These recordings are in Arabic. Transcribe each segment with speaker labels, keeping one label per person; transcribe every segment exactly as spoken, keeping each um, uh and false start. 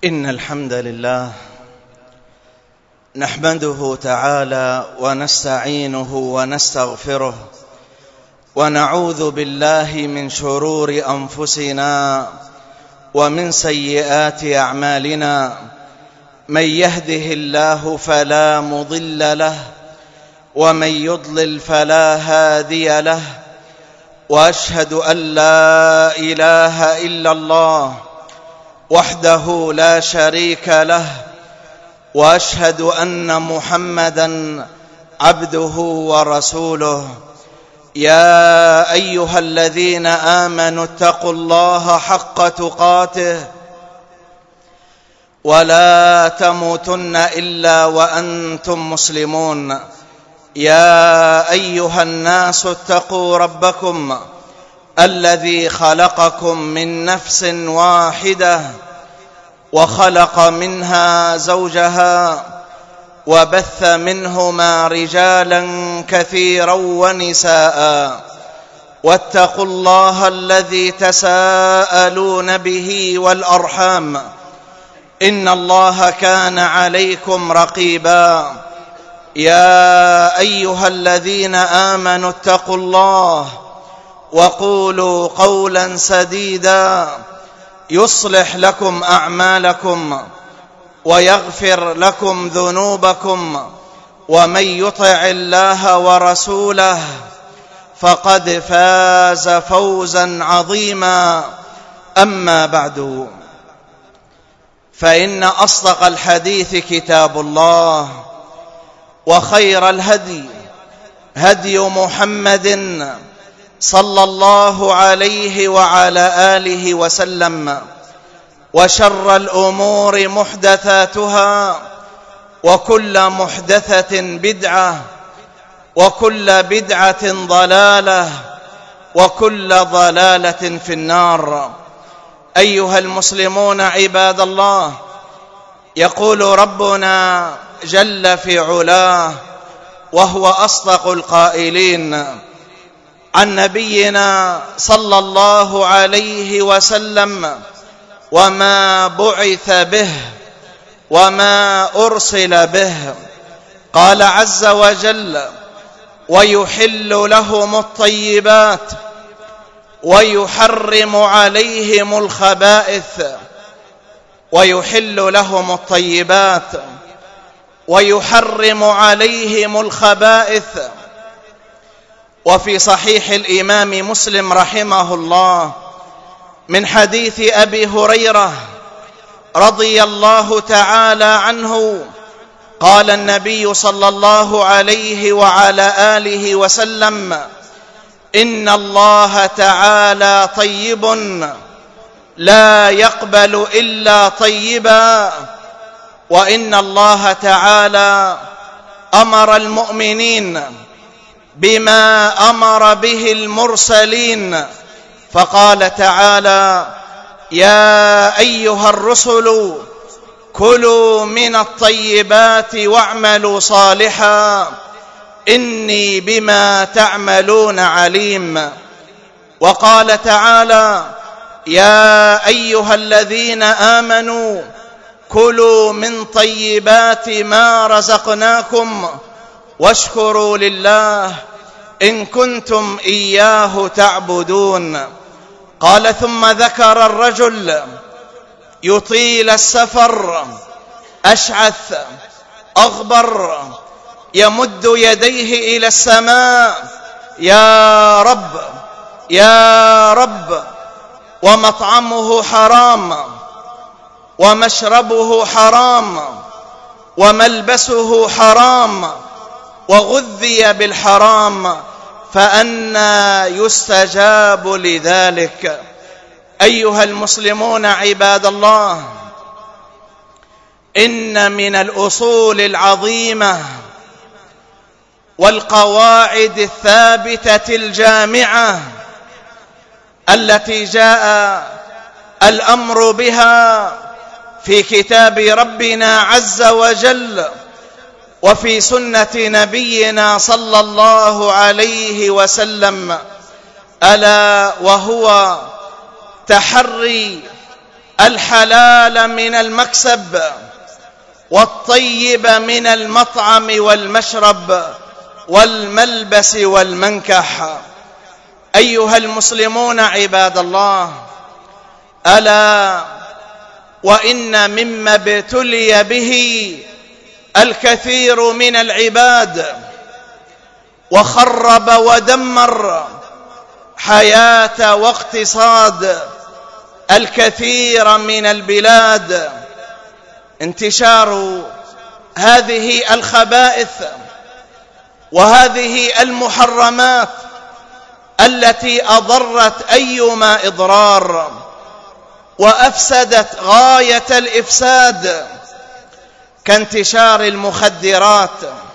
Speaker 1: إن الحمد لله نحمده تعالى ونستعينه ونستغفره ونعوذ بالله من شرور أنفسنا ومن سيئات أعمالنا. من يهده الله فلا مضل له ومن يضلل فلا هادي له، وأشهد أن لا إله إلا الله وحده لا شريك له، وأشهد أن محمدًا عبده ورسوله. يا أيها الذين آمنوا اتقوا الله حق تقاته ولا تموتن إلا وأنتم مسلمون. يا أيها الناس اتقوا ربكم الذي خلقكم من نفس واحدة وخلق منها زوجها وبث منهما رجالا كثيرا ونساء، واتقوا الله الذي تساءلون به والأرحام إن الله كان عليكم رقيبا. يا أيها الذين آمنوا اتقوا الله وقولوا قولا سديدا يصلح لكم أعمالكم ويغفر لكم ذنوبكم، ومن يطع الله ورسوله فقد فاز فوزا عظيما. أما بعد، فإن أصدق الحديث كتاب الله، وخير الهدي هدي محمد صلى الله عليه وعلى آله وسلم، وشر الأمور محدثاتها، وكل محدثة بدعة، وكل بدعة ضلالة، وكل ضلالة في النار. أيها المسلمون عباد الله، يقول ربنا جل في علاه وهو أصدق القائلين عن نبينا صلى الله عليه وسلم: وما بعث به وما أرسل به. قال عز وجل: ويحل لهم الطيبات ويحرم عليهم الخبائث. ويحل لهم الطيبات ويحرم عليهم الخبائث. وفي صحيح الإمام مسلم رحمه الله من حديث أبي هريرة رضي الله تعالى عنه قال النبي صلى الله عليه وعلى آله وسلم: إن الله تعالى طيب لا يقبل إلا طيبا. وإن الله تعالى أمر المؤمنين بما أمر به المرسلين، فقال تعالى: يا أيها الرسل كلوا من الطيبات واعملوا صالحا إني بما تعملون عليم. وقال تعالى: يا أيها الذين آمنوا كلوا من طيبات ما رزقناكم واشكروا لله إن كنتم إياه تعبدون. قال: ثم ذكر الرجل يطيل السفر أشعث أغبر يمد يديه إلى السماء: يا رب يا رب، ومطعمه حرام ومشربه حرام وملبسه حرام وغذي بالحرام، فأنى يستجاب لذلك. أيها المسلمون عباد الله، إن من الأصول العظيمة والقواعد الثابتة الجامعة التي جاء الأمر بها في كتاب ربنا عز وجل وفي سنة نبينا صلى الله عليه وسلم، ألا وهو تحري الحلال من المكسب والطيب من المطعم والمشرب والملبس والمنكح. أيها المسلمون عباد الله، ألا وإن مما ابتلي به الكثير من العباد وخرب ودمر حياة واقتصاد الكثير من البلاد انتشار هذه الخبائث وهذه المحرمات التي أضرت أيما إضرار وأفسدت غاية الإفساد، كانتشار المخدرات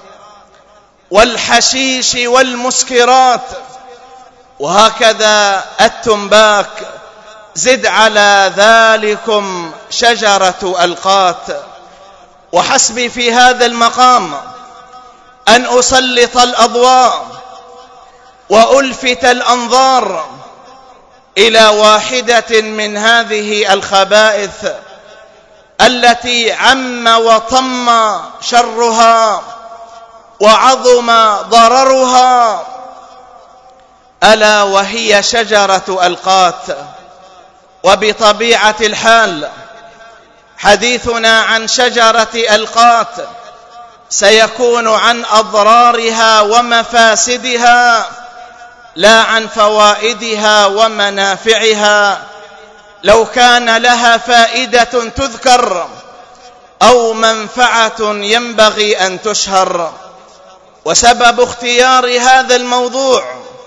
Speaker 1: والحشيش والمسكرات، وهكذا التنباك. زد على ذلكم شجرة القات. وحسبي في هذا المقام أن أسلط الأضواء وألفت الأنظار إلى واحدة من هذه الخبائث التي عم وطم شرها وعظم ضررها، ألا وهي شجرة القات. وبطبيعة الحال حديثنا عن شجرة القات سيكون عن أضرارها ومفاسدها لا عن فوائدها ومنافعها، لو كان لها فائدة تذكر أو منفعة ينبغي أن تشهر. وسبب اختيار هذا الموضوع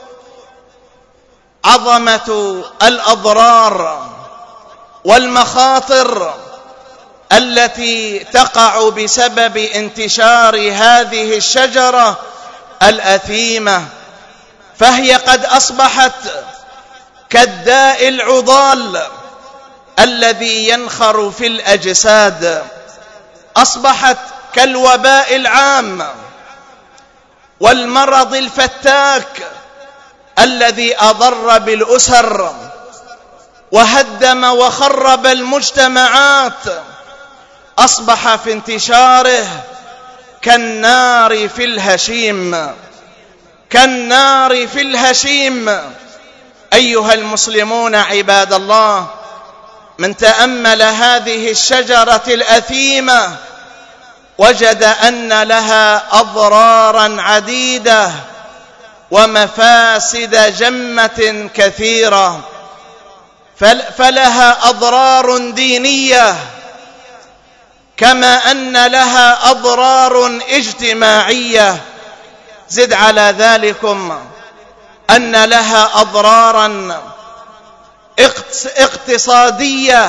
Speaker 1: عظمة الأضرار والمخاطر التي تقع بسبب انتشار هذه الشجرة الأثيمة، فهي قد أصبحت كالداء العضال الذي ينخر في الأجساد، أصبحت كالوباء العام والمرض الفتاك الذي أضر بالأسر وهدم وخرب المجتمعات، أصبح في انتشاره كالنار في الهشيم، كالنار في الهشيم. أيها المسلمون عباد الله، من تأمل هذه الشجرة الأثيمة وجد أن لها أضرارا عديدة ومفاسد جمة كثيرة، فلها أضرار دينية كما أن لها أضرار اجتماعية. زد على ذلكم أن لها أضرارا اقتصادية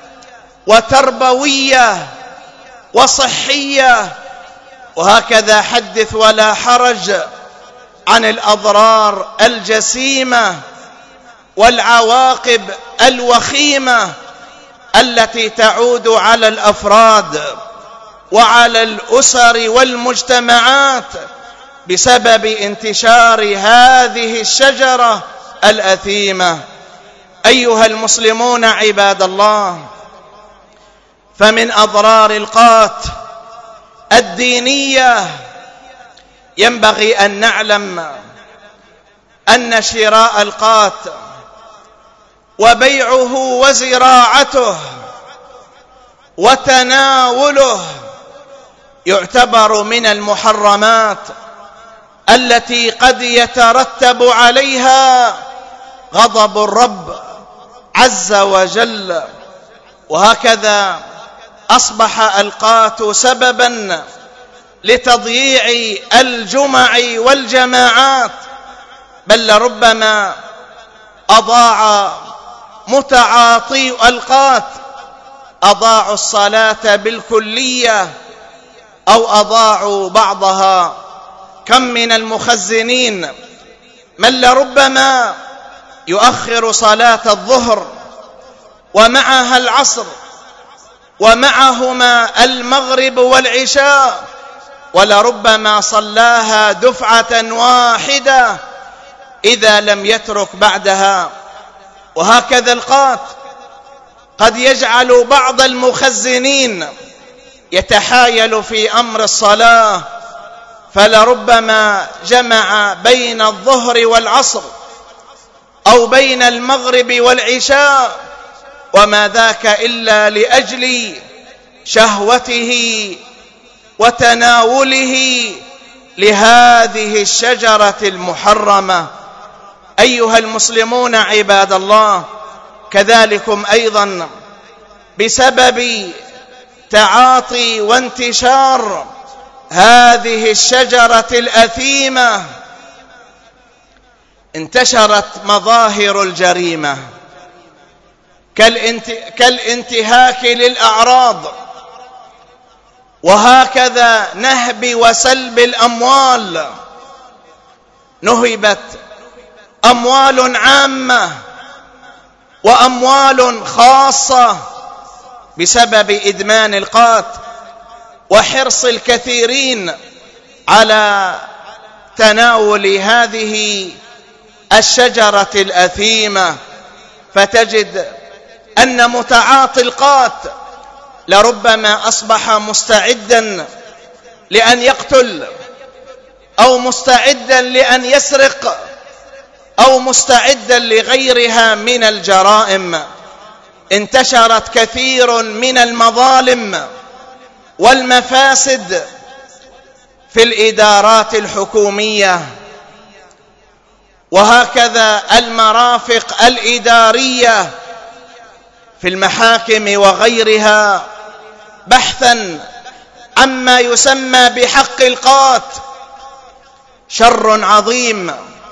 Speaker 1: وتربوية وصحية، وهكذا حدث ولا حرج عن الأضرار الجسيمة والعواقب الوخيمة التي تعود على الأفراد وعلى الأسر والمجتمعات بسبب انتشار هذه الشجرة الأثيمة. أيها المسلمون عباد الله، فمن أضرار القات الدينية ينبغي أن نعلم أن شراء القات وبيعه وزراعته وتناوله يعتبر من المحرمات التي قد يترتب عليها غضب الرب عز وجل. وهكذا أصبح القات سببا لتضييع الجمع والجماعات، بل لربما أضاع متعاطي القات أضاعوا الصلاة بالكلية أو أضاعوا بعضها. كم من المخزنين من لربما يؤخر صلاة الظهر ومعها العصر ومعهما المغرب والعشاء، ولربما صلاها دفعة واحدة إذا لم يترك بعدها. وهكذا القات قد يجعل بعض المخزنين يتحايل في أمر الصلاة، فلربما جمع بين الظهر والعصر أو بين المغرب والعشاء، وما ذاك إلا لأجل شهوته وتناوله لهذه الشجرة المحرمة. أيها المسلمون عباد الله، كذلكم أيضا بسبب تعاطي وانتشار هذه الشجرة الأثيمة انتشرت مظاهر الجريمة كالانتهاك للأعراض، وهكذا نهب وسلب الأموال. نهبت أموال عامة وأموال خاصة بسبب إدمان القات وحرص الكثيرين على تناول هذه الشجرة الأثيمة. فتجد أن متعاطي القات لربما أصبح مستعدا لأن يقتل، أو مستعدا لأن يسرق، أو مستعدا لغيرها من الجرائم. انتشرت كثير من المظالم والمفاسد في الإدارات الحكومية، وهكذا المرافق الإدارية في المحاكم وغيرها، بحثا عما يسمى بحق القات. شر عظيم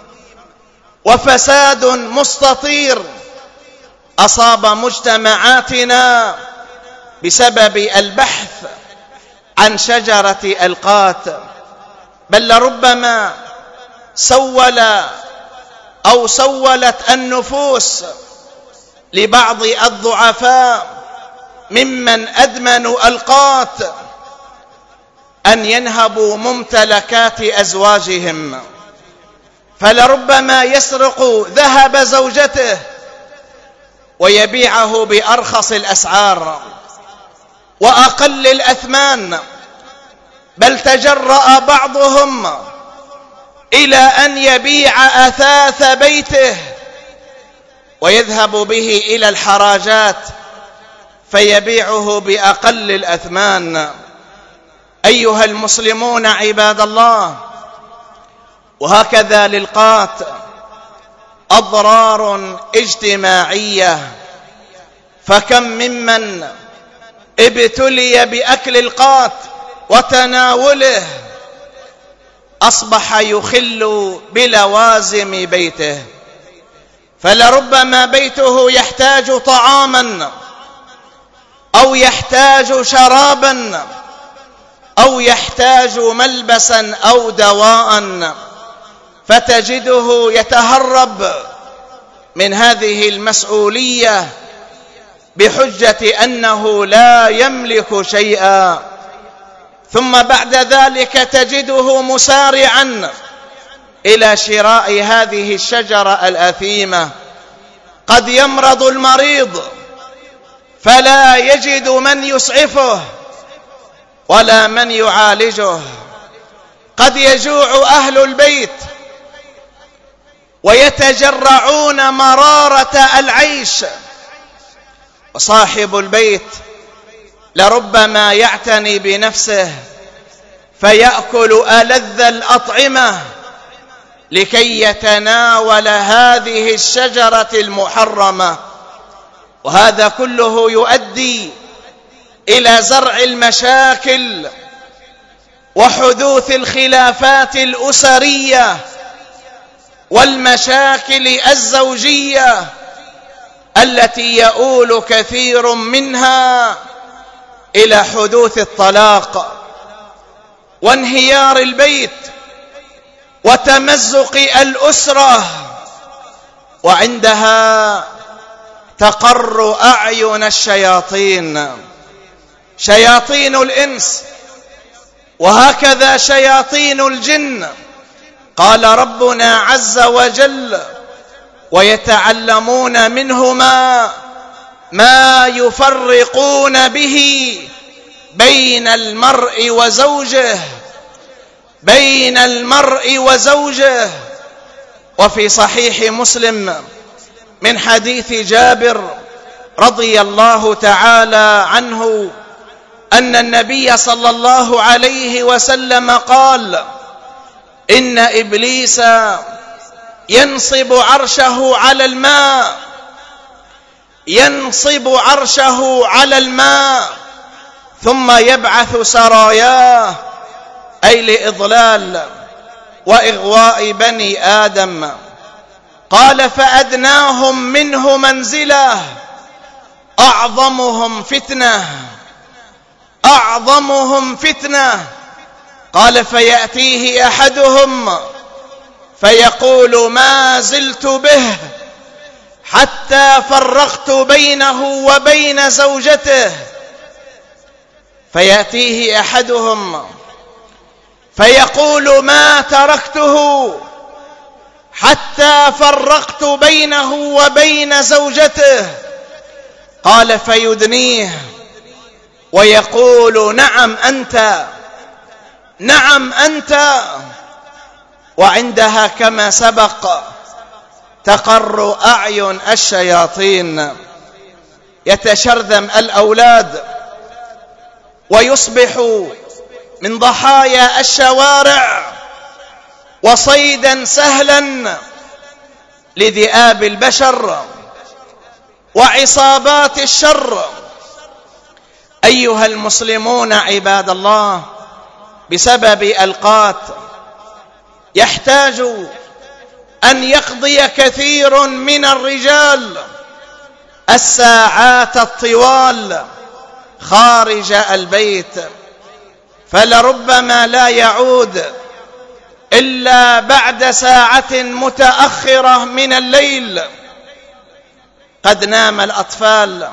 Speaker 1: وفساد مستطير أصاب مجتمعاتنا بسبب البحث عن شجرة القات. بل لربما سول أو سولت النفوس لبعض الضعفاء ممن أدمنوا القات أن ينهبوا ممتلكات أزواجهم، فلربما يسرق ذهب زوجته ويبيعه بأرخص الأسعار وأقل الأثمان. بل تجرأ بعضهم إلى أن يبيع أثاث بيته ويذهب به إلى الحراجات فيبيعه بأقل الأثمان. أيها المسلمون عباد الله، وهكذا للقات أضرار اجتماعية. فكم ممن ابتلي بأكل القات وتناوله أصبح يخل بلوازم بيته، فلربما بيته يحتاج طعاما أو يحتاج شرابا أو يحتاج ملبسا أو دواء، فتجده يتهرب من هذه المسؤولية بحجة أنه لا يملك شيئا، ثم بعد ذلك تجده مسارعا إلى شراء هذه الشجرة الأثيمة. قد يمرض المريض فلا يجد من يسعفه ولا من يعالجه. قد يجوع أهل البيت ويتجرعون مرارة العيش، وصاحب البيت لربما يعتني بنفسه فيأكل ألذ الأطعمة لكي يتناول هذه الشجرة المحرمة. وهذا كله يؤدي إلى زرع المشاكل وحدوث الخلافات الأسرية والمشاكل الزوجية التي يؤول كثير منها إلى حدوث الطلاق وانهيار البيت وتمزق الأسرة، وعندها تقر أعين الشياطين، شياطين الإنس وهكذا شياطين الجن. قال ربنا عز وجل: ويتعلمون منهما ما يفرقون به بين المرء وزوجه بين المرء وزوجه وفي صحيح مسلم من حديث جابر رضي الله تعالى عنه أن النبي صلى الله عليه وسلم قال: إن إبليس ينصب عرشه على الماء ينصب عرشه على الماء ثم يبعث سراياه، أي لإضلال وإغواء بني آدم. قال: فأدناهم منه منزلة أعظمهم فتنة أعظمهم فتنة. قال: فيأتيه أحدهم فيقول: ما زلت به حتى فرقت بينه وبين زوجته. فيأتيه أحدهم فيقول: ما تركته حتى فرقت بينه وبين زوجته. قال: فيدنيه ويقول: نعم أنت نعم أنت. وعندها كما سبق تقر أعين الشياطين، يتشرذم الأولاد ويصبح من ضحايا الشوارع وصيدا سهلا لذئاب البشر وعصابات الشر. أيها المسلمون عباد الله، بسبب القات يحتاج أن يقضي كثير من الرجال الساعات الطوال خارج البيت، فلربما لا يعود إلا بعد ساعة متأخرة من الليل. قد نام الأطفال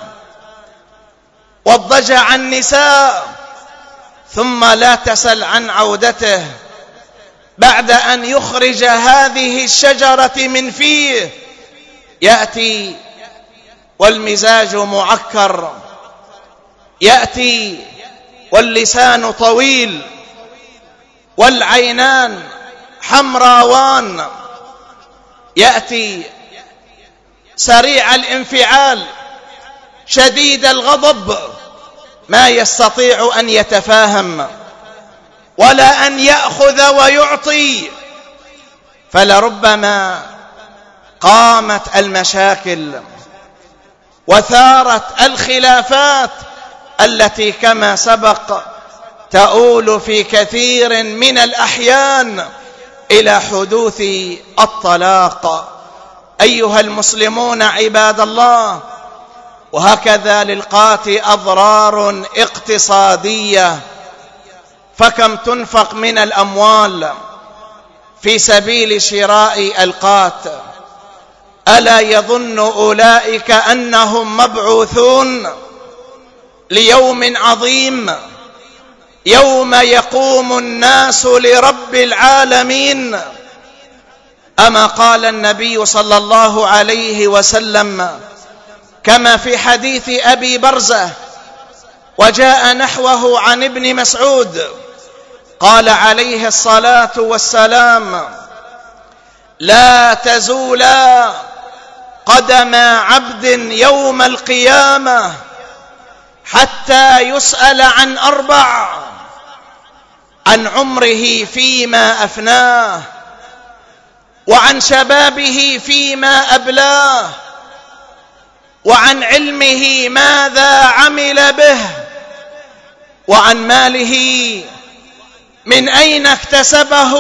Speaker 1: واضطجع النساء، ثم لا تسل عن عودته بعد أن يخرج هذه الشجرة من فيه. يأتي والمزاج معكر، يأتي واللسان طويل والعينان حمراوان، يأتي سريع الانفعال شديد الغضب، ما يستطيع أن يتفاهم ولا أن يأخذ ويعطي. فلربما قامت المشاكل وثارت الخلافات التي كما سبق تؤول في كثير من الأحيان إلى حدوث الطلاق. أيها المسلمون عباد الله، وهكذا للقات أضرار اقتصادية، فكم تنفق من الأموال في سبيل شراء القات. ألا يظن أولئك أنهم مبعوثون ليوم عظيم، يوم يقوم الناس لرب العالمين؟ أما قال النبي صلى الله عليه وسلم كما في حديث أبي برزة وجاء نحوه عن ابن مسعود، قال عليه الصلاة والسلام: لا تزولا قدم عبد يوم القيامة حتى يسأل عن أربع: عن عمره فيما أفناه، وعن شبابه فيما أبلاه، وعن علمه ماذا عمل به، وعن ماله من أين اكتسبه،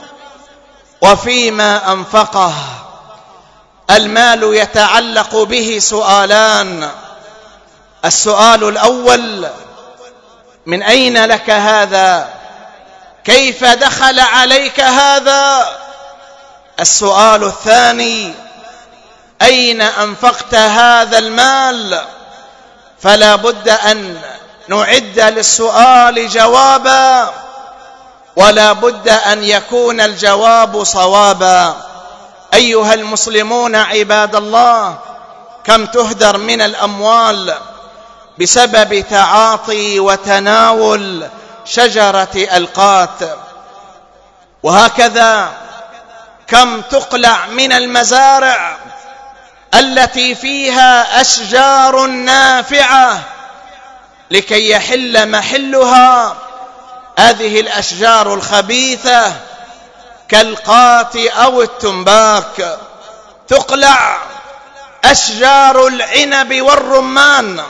Speaker 1: وفيما أنفقه. المال يتعلق به سؤالان: السؤال الأول: من أين لك هذا؟ كيف دخل عليك هذا؟ السؤال الثاني: أين أنفقت هذا المال؟ فلا بد أن نعد للسؤال جوابا، ولا بد أن يكون الجواب صوابا. أيها المسلمون عباد الله، كم تهدر من الأموال بسبب تعاطي وتناول شجرة القات. وهكذا كم تقلع من المزارع التي فيها أشجار نافعة لكي يحل محلها هذه الأشجار الخبيثة كالقات أو التنباك. تقلع أشجار العنب والرمان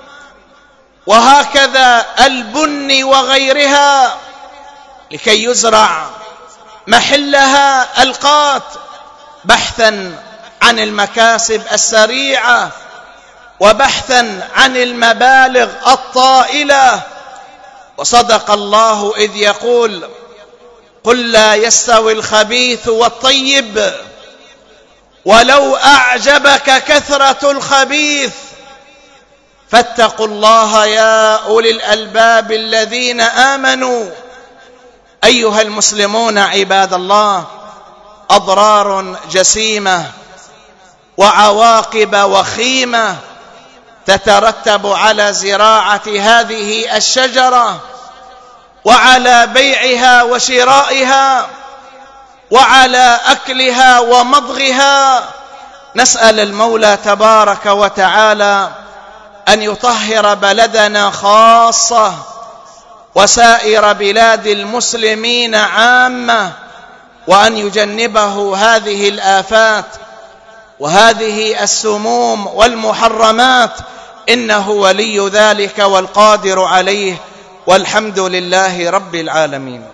Speaker 1: وهكذا البن وغيرها لكي يزرع محلها القات بحثا عن المكاسب السريعة وبحثا عن المبالغ الطائلة. وصدق الله إذ يقول: قل لا يستوي الخبيث والطيب ولو أعجبك كثرة الخبيث فاتقوا الله يا أولي الألباب الذين آمنوا. أيها المسلمون عباد الله، أضرار جسيمة وعواقب وخيمة تترتب على زراعة هذه الشجرة وعلى بيعها وشرائها وعلى أكلها ومضغها. نسأل المولى تبارك وتعالى أن يطهر بلدنا خاصة وسائر بلاد المسلمين عامة، وأن يجنبه هذه الآفات وهذه السموم والمحرمات، إنه ولي ذلك والقادر عليه، والحمد لله رب العالمين.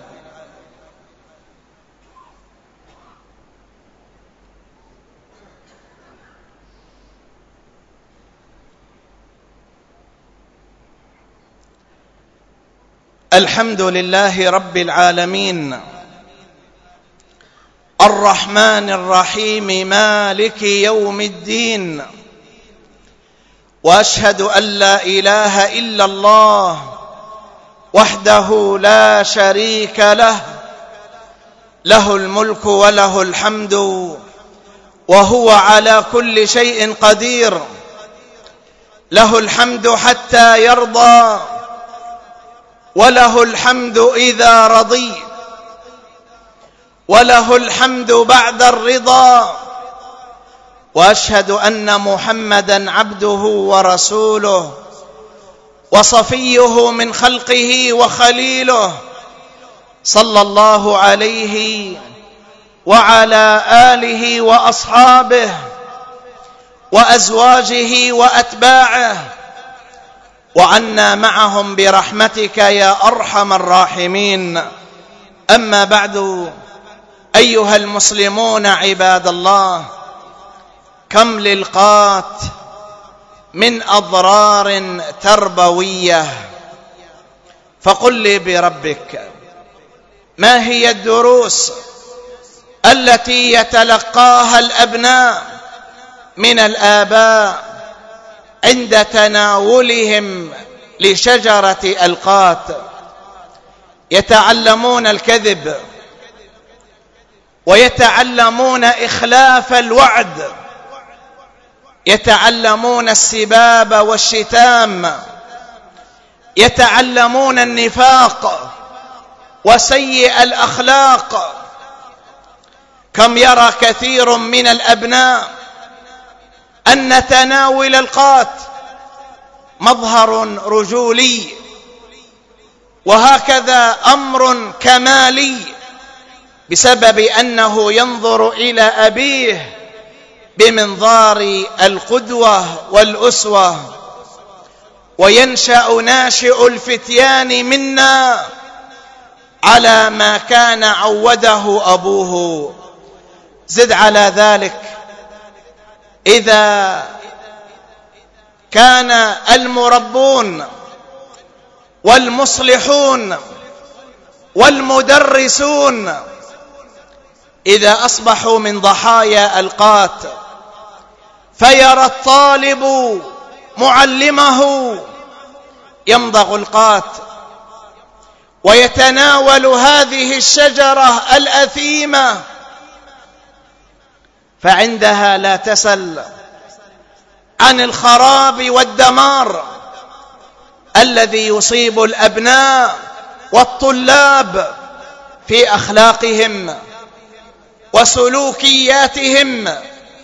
Speaker 1: الحمد لله رب العالمين الرحمن الرحيم مالك يوم الدين، وأشهد أن لا إله إلا الله وحده لا شريك له، له الملك وله الحمد وهو على كل شيء قدير، له الحمد حتى يرضى وله الحمد إذا رضي وله الحمد بعد الرضا. وأشهد أن محمدًا عبده ورسوله وصفيه من خلقه وخليله، صلى الله عليه وعلى آله وأصحابه وأزواجه وأتباعه، وعنا معهم برحمتك يا أرحم الراحمين. أما بعد، أيها المسلمون عباد الله، كم للقات من أضرار تربوية. فقل لي بربك، ما هي الدروس التي يتلقاها الأبناء من الآباء عند تناولهم لشجرة القات؟ يتعلمون الكذب، ويتعلمون إخلاف الوعد، يتعلمون السباب والشتام، يتعلمون النفاق وسيء الأخلاق. كم يرى كثير من الأبناء أن تناول القات مظهر رجولي، وهكذا أمر كمالي، بسبب أنه ينظر إلى أبيه بمنظار القدوة والأسوة. وينشأ ناشئ الفتيان منا على ما كان عوده أبوه. زد على ذلك، إذا كان المربون والمصلحون والمدرسون إذا أصبحوا من ضحايا القات، فيرى الطالب معلمه يمضغ القات ويتناول هذه الشجرة الأثيمة، فعندها لا تسل عن الخراب والدمار الذي يصيب الأبناء والطلاب في أخلاقهم وسلوكياتهم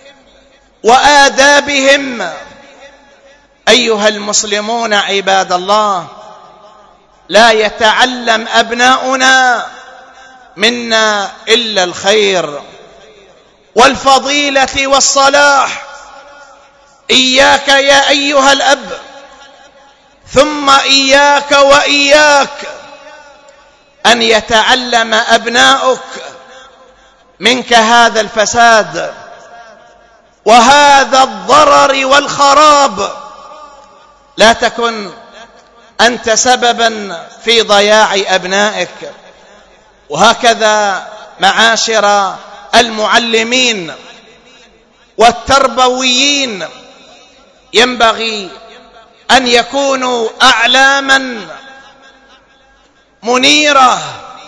Speaker 1: وآدابهم. أيها المسلمون عباد الله، لا يتعلم أبناؤنا منا إلا الخير والفضيلة والصلاح. إياك يا أيها الأب، ثم إياك وإياك أن يتعلم أبناؤك منك هذا الفساد وهذا الضرر والخراب. لا تكن أنت سببا في ضياع أبنائك. وهكذا معاشر المعلمين والتربويين ينبغي أن يكونوا أعلاما منيرة،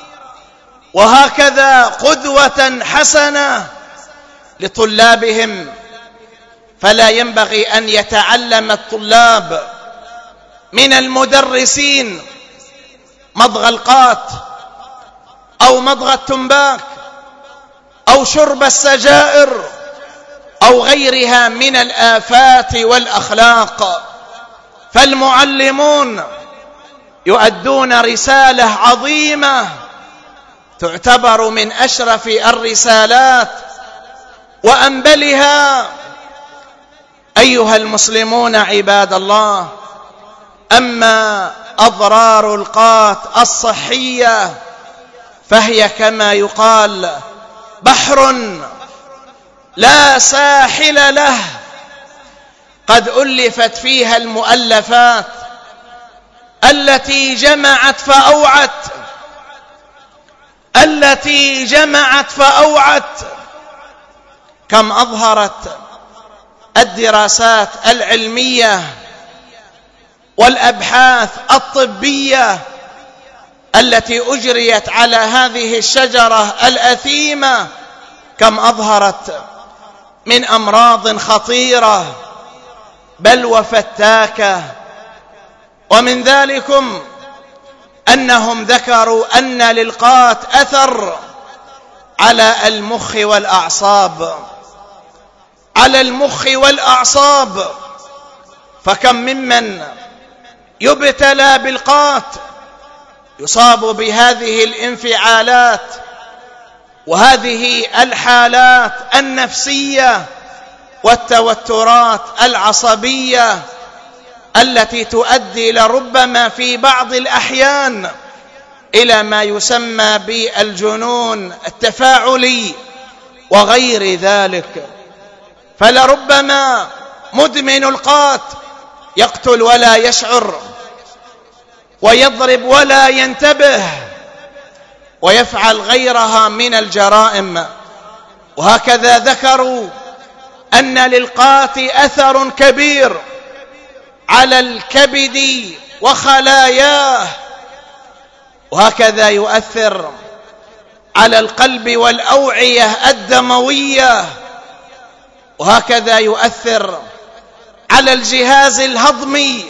Speaker 1: وهكذا قدوة حسنة لطلابهم. فلا ينبغي أن يتعلم الطلاب من المدرسين مضغ القات أو مضغ التنباك أو شرب السجائر أو غيرها من الآفات والأخلاق. فالمعلمون يؤدون رسالة عظيمة تعتبر من أشرف الرسالات وأنبلها. أيها المسلمون عباد الله، أما أضرار القات الصحية فهي كما يقال بحر لا ساحل له، قد ألفت فيها المؤلفات التي جمعت فأوعت التي جمعت فأوعت. كم أظهرت الدراسات العلمية والأبحاث الطبية التي أجريت على هذه الشجرة الأثيمة، كم أظهرت من أمراض خطيرة بل وفتاكة. ومن ذلكم أنهم ذكروا أن للقات أثر على المخ والأعصاب على المخ والأعصاب. فكم ممن يبتلى بالقات يصاب بهذه الانفعالات وهذه الحالات النفسية والتوترات العصبية التي تؤدي لربما في بعض الأحيان إلى ما يسمى بالجنون التفاعلي وغير ذلك. فلربما مدمن القات يقتل ولا يشعر، ويضرب ولا ينتبه، ويفعل غيرها من الجرائم. وهكذا ذكروا أن للقات أثر كبير على الكبد وخلاياه، وهكذا يؤثر على القلب والأوعية الدموية، وهكذا يؤثر على الجهاز الهضمي،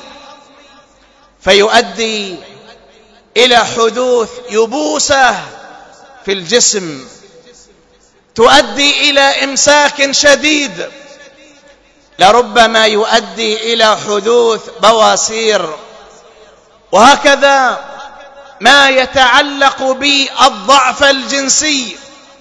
Speaker 1: فيؤدي إلى حدوث يبوسة في الجسم تؤدي إلى إمساك شديد، لربما يؤدي إلى حدوث بواسير. وهكذا ما يتعلق بالضعف الجنسي،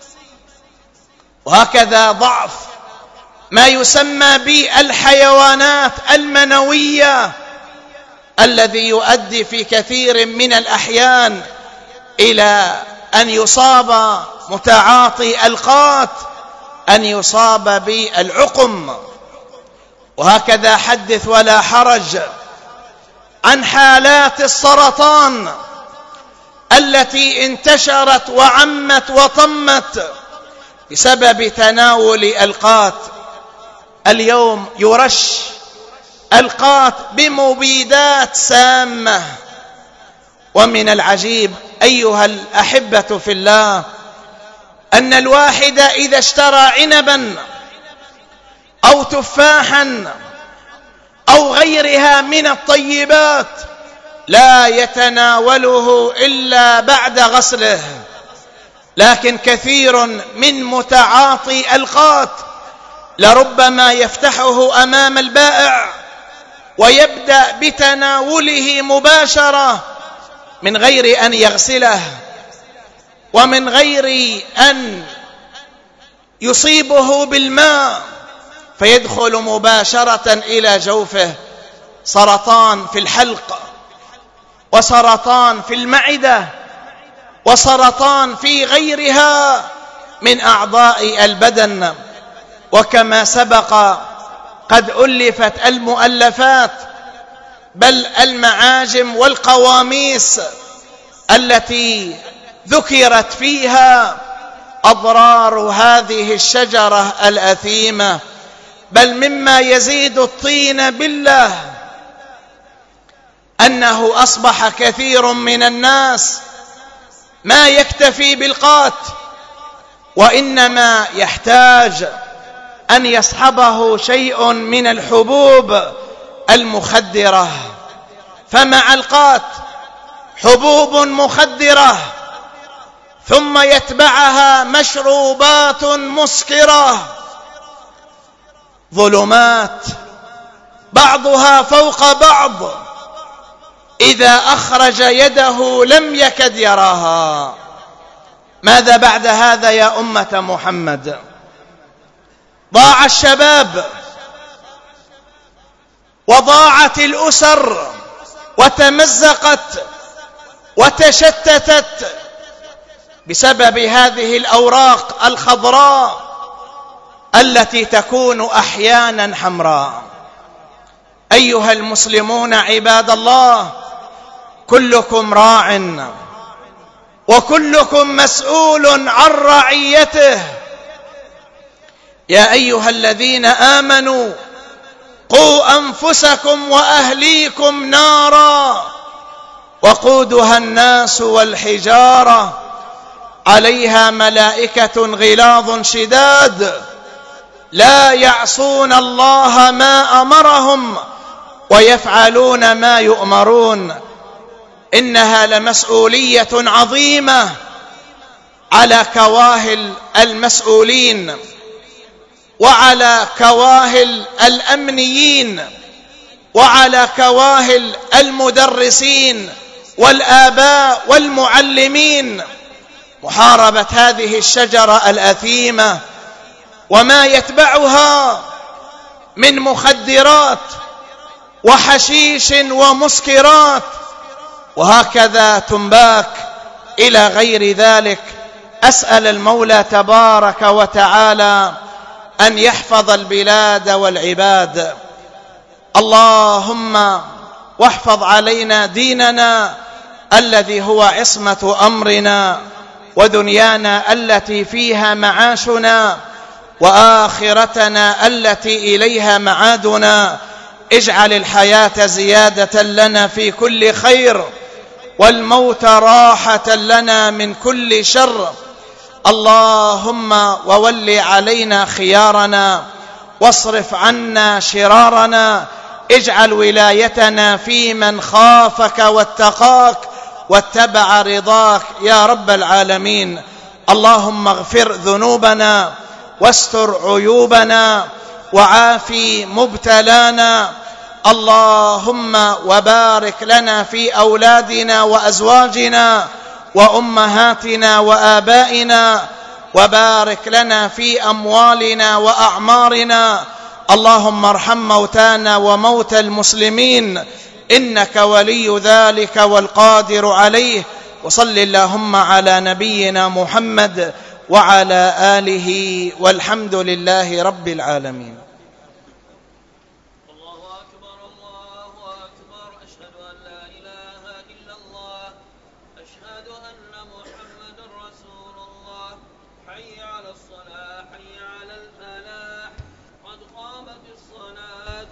Speaker 1: وهكذا ضعف ما يسمى بالحيوانات المنوية الذي يؤدي في كثير من الأحيان إلى أن يصاب متعاطي القات أن يصاب بالعقم. وهكذا حدث ولا حرج عن حالات السرطان التي انتشرت وعمت وطمت بسبب تناول القات. اليوم يرش القات بمبيدات سامة. ومن العجيب أيها الأحبة في الله أن الواحد إذا اشترى عنبا أو تفاحا أو غيرها من الطيبات لا يتناوله إلا بعد غسله، لكن كثير من متعاطي القات لربما يفتحه أمام البائع ويبدأ بتناوله مباشرة من غير أن يغسله ومن غير أن يصيبه بالماء، فيدخل مباشرة إلى جوفه. سرطان في الحلق، وسرطان في المعدة، وسرطان في غيرها من أعضاء البدن. وكما سبق قد ألفت المؤلفات بل المعاجم والقواميس التي ذكرت فيها أضرار هذه الشجرة الأثيمة. بل مما يزيد الطين بالله أنه أصبح كثير من الناس ما يكتفي بالقات، وإنما يحتاج أن يصحبه شيء من الحبوب المخدرة. فمع القات حبوب مخدرة، ثم يتبعها مشروبات مسكرة، ظلمات بعضها فوق بعض، إذا أخرج يده لم يكد يراها. ماذا بعد هذا يا أمة محمد؟ ضاع الشباب، وضاعت الأسر، وتمزقت وتشتتت بسبب هذه الأوراق الخضراء التي تكون أحيانا حمراء. أيها المسلمون عباد الله، كلكم راع وكلكم مسؤول عن رعيته. يا أيها الذين آمنوا قوا أنفسكم وأهليكم نارا وقودها الناس والحجارة عليها ملائكة غلاظ شداد لا يعصون الله ما أمرهم ويفعلون ما يؤمرون. إنها لمسؤولية عظيمة على كواهل المسؤولين وعلى كواهل الأمنيين وعلى كواهل المدرسين والآباء والمعلمين، محاربة هذه الشجرة الأثيمة وما يتبعها من مخدرات وحشيش ومسكرات، وهكذا تنباك إلى غير ذلك. أسأل المولى تبارك وتعالى أن يحفظ البلاد والعباد. اللهم واحفظ علينا ديننا الذي هو عصمة أمرنا، ودنيانا التي فيها معاشنا، وآخرتنا التي إليها معادنا. اجعل الحياة زيادة لنا في كل خير، والموت راحة لنا من كل شر. اللهم وول علينا خيارنا واصرف عنا شرارنا. اجعل ولايتنا في من خافك واتقاك واتبع رضاك يا رب العالمين. اللهم اغفر ذنوبنا واستر عيوبنا وعافي مبتلانا. اللهم وبارك لنا في أولادنا وأزواجنا وأمهاتنا وآبائنا، وبارك لنا في أموالنا وأعمارنا. اللهم ارحم موتانا وموتى المسلمين، إنك ولي ذلك والقادر عليه. وصل اللهم على نبينا محمد وعلى آله، والحمد لله رب العالمين.